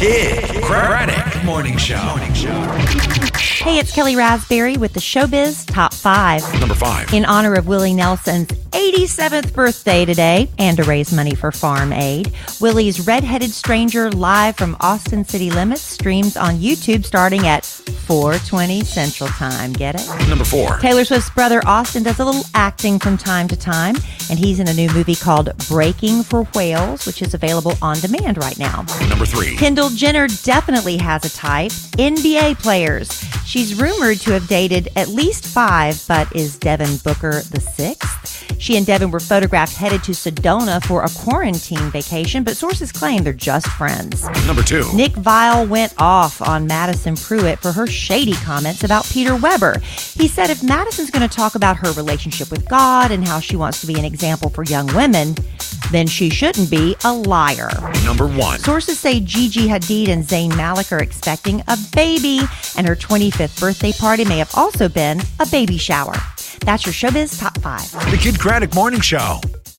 Kid Craddock Morning Show. Hey, it's Kelly Raspberry with the Showbiz Top 5. Number 5. In honor of Willie Nelson's 87th birthday today and to raise money for Farm Aid, Willie's Redheaded Stranger live from Austin City Limits streams on YouTube starting at 4:20 Central Time. Get it? Number 4. Taylor Swift's brother Austin does a little acting from time to time, and he's in a new movie called Breaking for Whales, which is available on demand right now. Number 3. Kendall Jenner definitely has a type. NBA players. She's rumored to have dated at least 5, but is Devin Booker the 6th? She and Devin were photographed headed to Sedona for a quarantine vacation, but sources claim they're just friends. Number 2. Nick Viall went off on Madison Pruitt for her shady comments about Peter Weber. He said if Madison's going to talk about her relationship with God and how she wants to be an example for young women, then she shouldn't be a liar. Number 1. Sources say Gigi Hadid and Zayn Malik are expecting a baby, and her 25th birthday party may have also been a baby shower. That's your Showbiz Top 5. The Kid Craddock Morning Show.